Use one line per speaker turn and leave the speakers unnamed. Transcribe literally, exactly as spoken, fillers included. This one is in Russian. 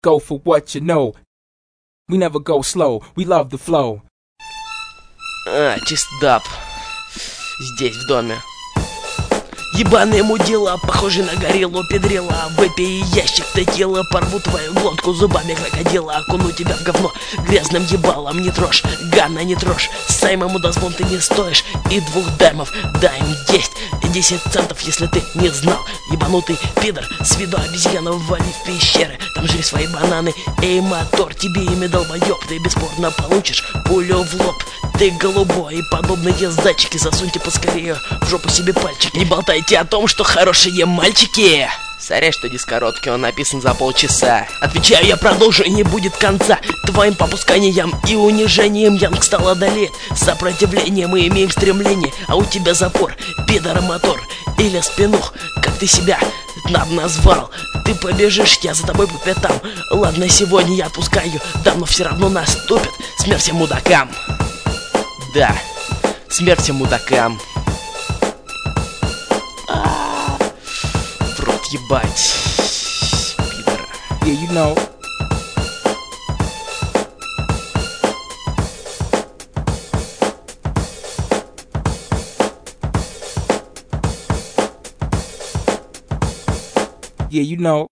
Go for what you know. We never go slow, we love the flow.
А, чистап. Здесь, в доме. Ебаные мудила, похожи на гориллу педрила. Выпей ящик текила, порву твою глотку зубами крокодила. Окуну тебя в говно грязным ебалом. Не трожь, Ганна, не трожь. Саймому дозвон ты не стоишь. И двух даймов дай им есть. Десять центов, если ты не знал. Ебанутый пидор, с виду обезьяна, ввали в пещеры. Там жри свои бананы. Эй, мотор, тебе ими долбоёб. Ты бесспорно получишь пулю в лоб. Ты голубой, и подобные зайчики. Засуньте поскорее в жопу себе пальчик. Не болтайте о том, что хорошие мальчики. Сорян, что диск короткий, он написан за полчаса. Отвечаю, я продолжу, и не будет конца. Твоим попусканием и унижением Янг стал одолеть. Сопротивление мы имеем стремление. А у тебя запор, пидор-мотор или спинух, как ты себя нам назвал. Ты побежишь, я за тобой по пятам. Ладно, сегодня я отпускаю, да, но все равно наступит смерть всем мудакам. Да, смерть всем мудакам. В рот ебать, пидора.
Yeah, you know. Yeah, you know.